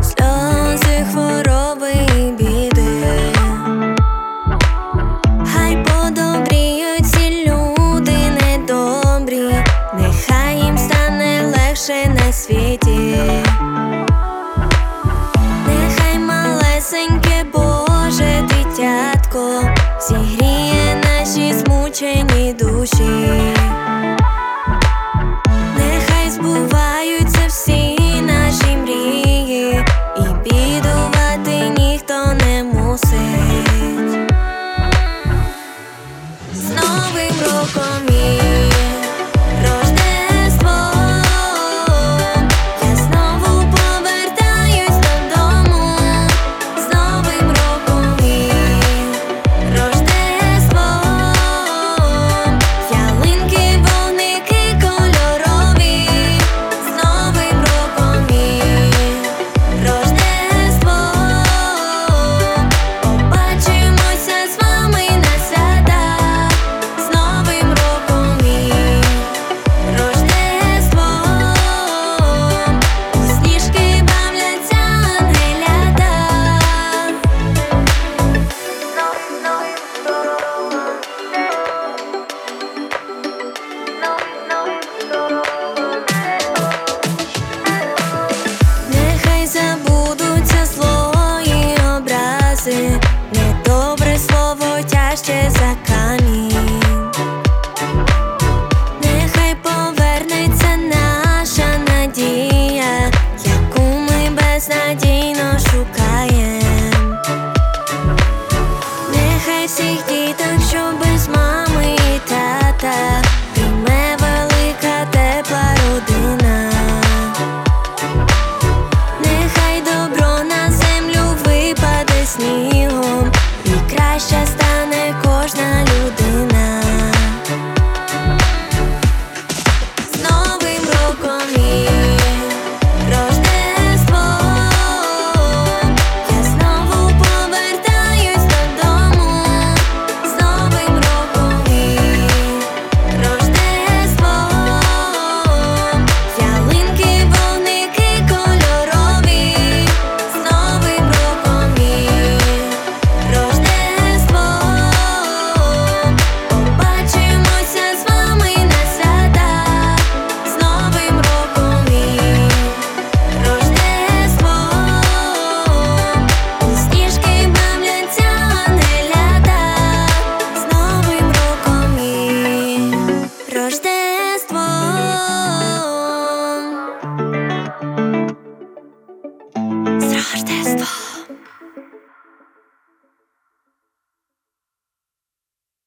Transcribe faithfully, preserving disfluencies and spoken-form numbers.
сльози, хвороби і біди. Хай подобріють ці люди недобрі, нехай їм стане легше на світі. Нехай малесеньке Боже дитятко зігріє наші змучені душі. Нехай збуваються всі наші мрії, і бідувати ніхто не мусить. З Новим роком і Рождеством я знову повертаюсь додому. З Новим роком і Рождеством ялинки, вогники кольорові. З Новим роком і Рождеством побачимося з вами на святах. З Новим роком і Рождеством у сніжки бавляться ангелята. Нехай забудуться злої образи, недобре слово тяжче за камінь. Нехай повернеться наша надія, яку ми безнадійно шукаємо.